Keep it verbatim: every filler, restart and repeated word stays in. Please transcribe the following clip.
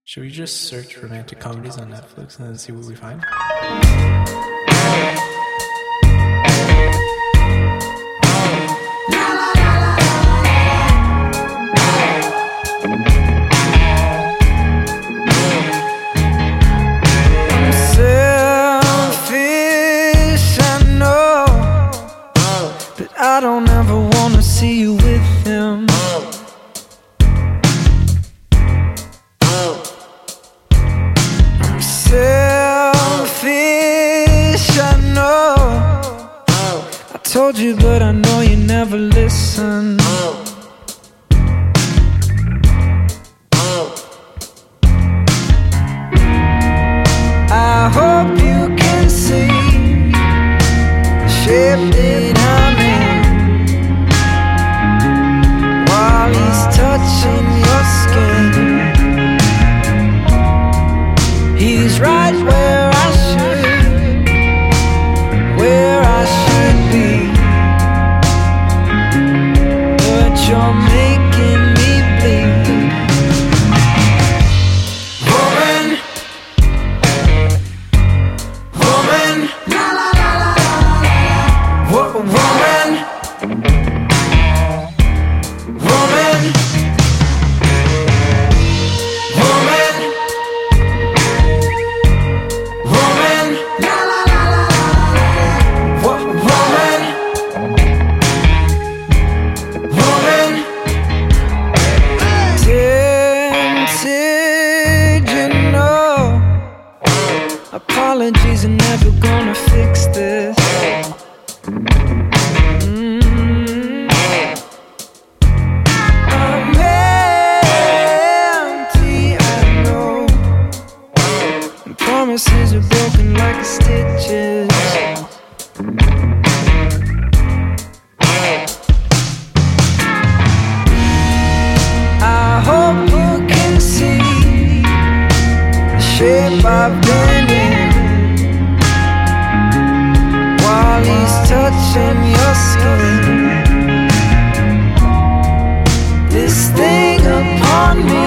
Should we just search romantic comedies on Netflix and then see what we find? I don't ever wanna see you with him. I'm selfish, I know. I told you, but I know you never listen. I hope you can see the shape that I'm in. He's touching your skin. He's right where I should, where I should be. But you're making me bleed. Woman, woman, wo- woman. Woman, woman, woman, Wo- woman, woman. Tempted, you know. Apologies are never gonna fix this. Promises are broken like stitches. I hope you can see the shape I've been in while he's touching your skin. This thing upon me